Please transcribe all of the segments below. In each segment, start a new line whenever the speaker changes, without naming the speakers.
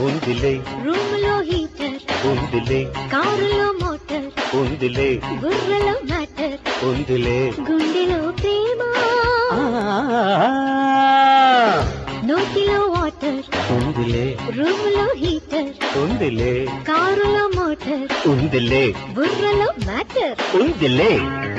ఉందిలే
రూములో హీటర్
ఉందిలే
కారులో మోటార్
ఉందిలే
బుర్రలో మ్యాటర్
ఉందిలే
గుండెలో ప్రేమ నోటిలో వాటర్
ఉందిలే
రూములో హీటర్
ఉందిలే
కారులో మోటార్
ఉందిలే
బుర్రలో మ్యాటర్
ఉందిలే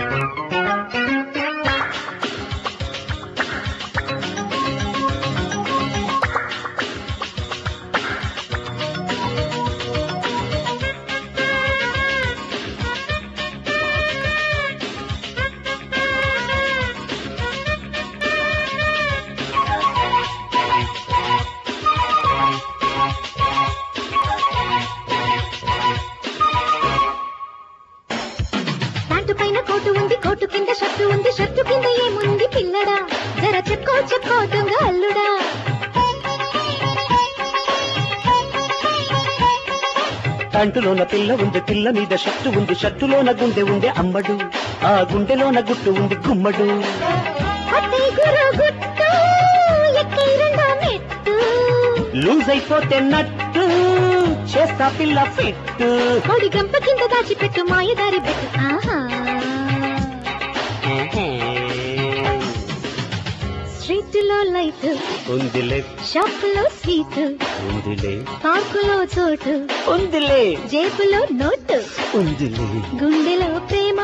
పైన కోటు ఉంది కోటు కింద షర్టు ఉంది షర్టు కింద ఏముంది పిల్లడా జర చెక్కో చెక్కో దొంగ అల్లుడా
కంటులోన పిల్ల ఉంది పిల్ల మీద షర్టు ఉంది షర్టులోన గుండె ఉంది అమ్మడు ఆ గుండెలోన గుట్టు ఉంది గుమ్మడు లూజ్ అయిపోతే నట్టు చేస్తా పిల్ల ఫిట్టు
కోడి గంప కింద దాచిపెట్టు మాయదారి పెట్టు ఆహా స్ట్రీట్ లో లైట్
ఉందిలే
షాప్ లో స్వీట్
ఉందిలే
పార్కులో చోటు
ఉందిలే
జేబులో నోటు
ఉందిలే
గుండెలో ప్రేమ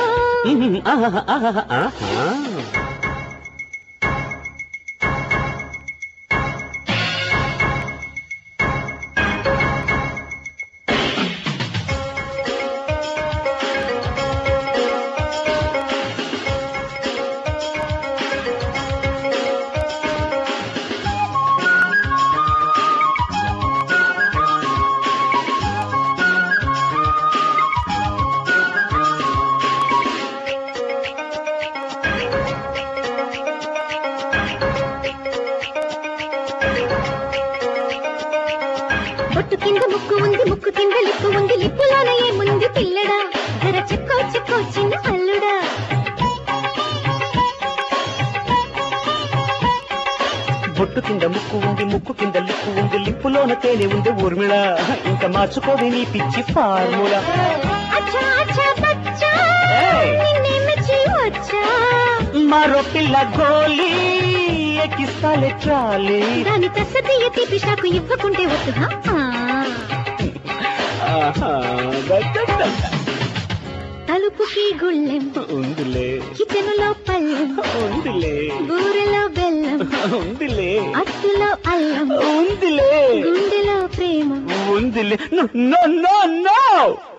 బొట్టు కింద ముక్కు ఉంది ముక్కు కింద లిప్పు ఉంది లిప్పులోన ఏముంది పిల్లడా జర చెక్కో చెక్కో చిన్న అల్లుడా
బొట్టు కింద ముక్కు ఉంది ముక్కు కింద లిప్పు ఉంది లిప్పులోన తేనె ఉంది ఊర్మిళ ఇంకా మార్చుకోవి నీ పిచ్చి ఫార్ములా మరో పిల్ల గోలీ ఎక్కిస్తాలే ట్రాలీ
దాని తస్సతీయ తీపి షాకు ఇవ్వకుంటే వద్దు తలుపుకి గుళ్ళెం
ఉందిలే
కిచెనులో పళ్ళెం
ఉందిలే
బూరెలో బెల్లం
ఉందిలే
అట్టులో అల్లం
ఉందిలే
గుండెలో ప్రేమ
ఉందిలే నో నో నో